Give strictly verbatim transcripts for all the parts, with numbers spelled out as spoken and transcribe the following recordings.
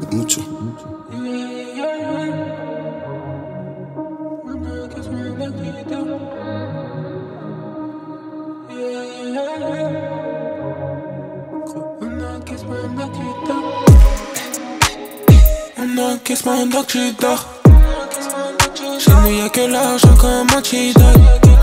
Mucho. On encaisse pendant que tu dors. Chez nous y'a que l'argent comme antidote.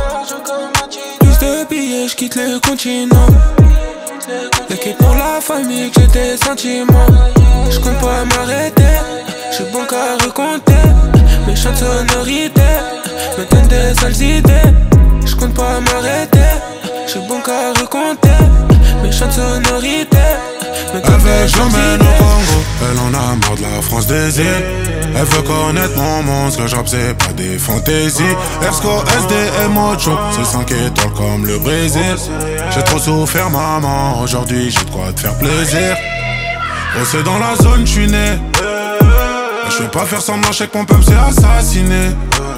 Plus de billets, j'quitte le continent. T'inquiète pour la famille que j'ai des sentiments. J'compte pas m'arrêter, j'suis bon qu'à recompter. Méchante sonorité me donne des sales idées. J'compte pas m'arrêter, j'suis bon qu'à recompter. Méchante sonorité me donne des sales idées. Elle en a marre de la France des îles. Elle veut connaître mon monde, ce que j'rappe c'est pas des fantaisies. Ersco, S D M, Mocho, c'est cinq étoiles comme le Brésil. J'ai trop souffert maman, aujourd'hui j'ai de quoi te faire plaisir. Oh c'est dans la zone j'suis né. Je vais pas faire semblant, j'sais que mon peuple s'est assassiné.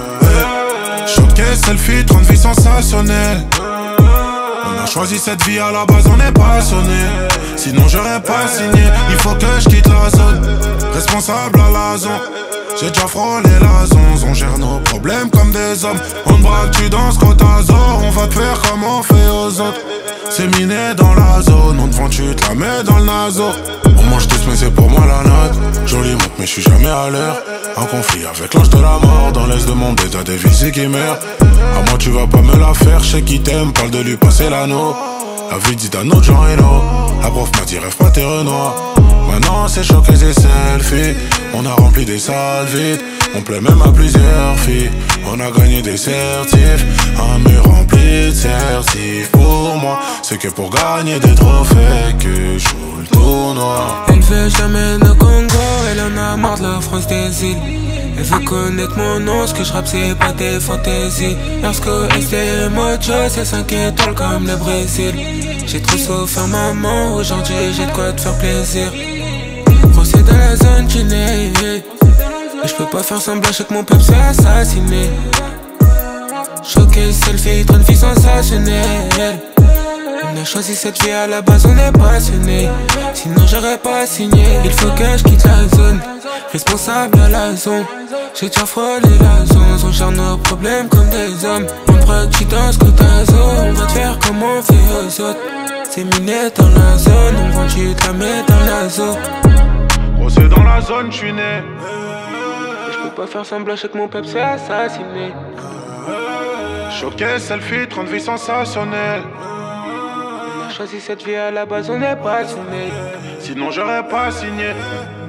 Choqué, selfie, trente vies sensationnelles. On a choisi cette vie à la base, on est passionné. Sinon j'aurais pas signé, il faut que je quitte la zone. Responsable à la zone, j'ai déjà frôlé la zone. On gère nos problèmes comme des hommes. On te braque, tu danses quand t'as zo. On va te faire comme on fait aux autres. C'est miné dans la zone, on te vend, tu te la mets dans le naso. On mange tous mais c'est pour moi la note. Jolie montre mais je suis jamais à l'heure. En conflit avec l'ange de la mort. Dans l'est de mon bête t'as des vies qui meurent. À moi tu vas pas me la faire, je sais qui t'aime, parle de lui passer l'anneau. La vie dit d'un autre genre hello. La prof m'a dit rêve pas tes renois. Maintenant c'est choc et c'est selfie. On a rempli des salles vides. On plaît même à plusieurs filles. On a gagné des certifs. Un mur rempli de certifs. Pour moi c'est que pour gagner des trophées que je joue le tournoi. Elle veut jamais au Congo. Elle en a marre de la France des îles. Elle veut connaître mon nom, ce que je rappe c'est pas des fantaisies. Lorsque S D M Mocho, c'est cinq étoiles comme le Brésil. J'ai trop souffert maman, aujourd'hui j'ai de quoi te faire plaisir. Gros c'est dans la zone tu n'es. Et j'peux pas faire semblant, j'sais que mon peuple s'est assassiné. Choqué, selfie, train de vie sensationnelle. On a choisi cette vie à la base, on est passionné. Sinon j'aurais pas signé. Il faut que je quitte la zone. Responsable à la zone. J'ai déjà frôlé la zone. On gère nos problèmes comme des hommes. On te braque, tu danses quand t'as zo. On va te faire comme on fait aux autres. C'est miné dans la zone. On vend, tu te la mets dans la zone. Oh c'est dans la zone j'suis né. J'peux pas faire semblant, j'sais que mon peuple s'est assassiné. Choqué, selfie, trente vies sensationnelles. On a choisi cette vie à la base, on est passionné. Sinon j'aurais pas signé.